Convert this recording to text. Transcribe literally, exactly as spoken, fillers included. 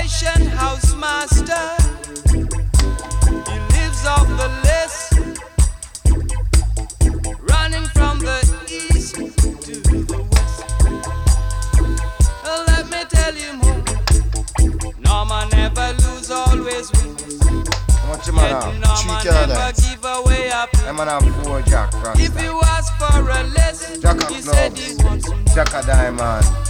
Haitian house master. He lives off the list, running from the east to the west. Let me tell you more. Norman never lose, always wins. What you man have? Three Carolines. I'm gonna have four Jack Rasta. If you ask for a list, Jack he said he Clubs. wants some. Jack a Diamond.